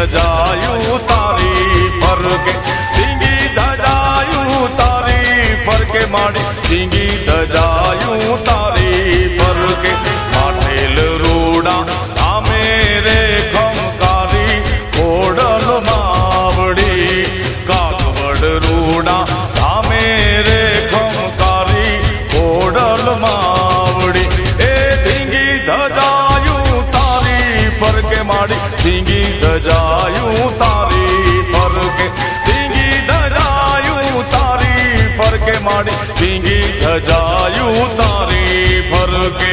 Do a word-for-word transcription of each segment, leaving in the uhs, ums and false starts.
ધજાયું તારી ફરકે ધીંગી ધજાયું તારી ફરકે માડી ધીંગી ધજાયું તારી ફરકે પાટેલ રૂડા આમે રે ખમકારી ખોડલ માવડી કાગવડ રૂડા આમે રે ખમકારી ખોડલ માવડી એ ધીંગી ધજાયું તારી ફરકે માડી ધીંગી ધજાયું તારી ફરકે ધીંગી ધજાયું તારી ફરકે માડી ધીંગી ધજાયું તારી ફરકે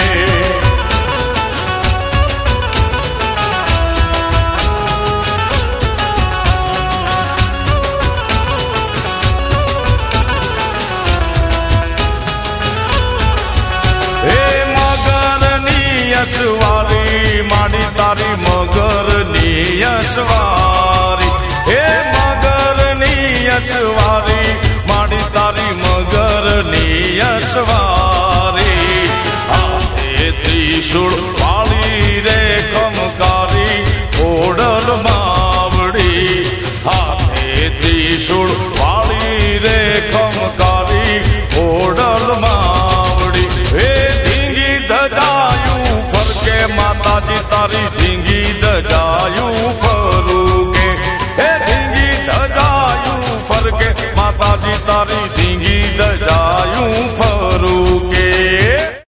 યશવારી માડી તારી મગરની યશવારી હે મગરની યશવારી માડી તારી મગરની યશવારી હાથે ત્રિશૂળ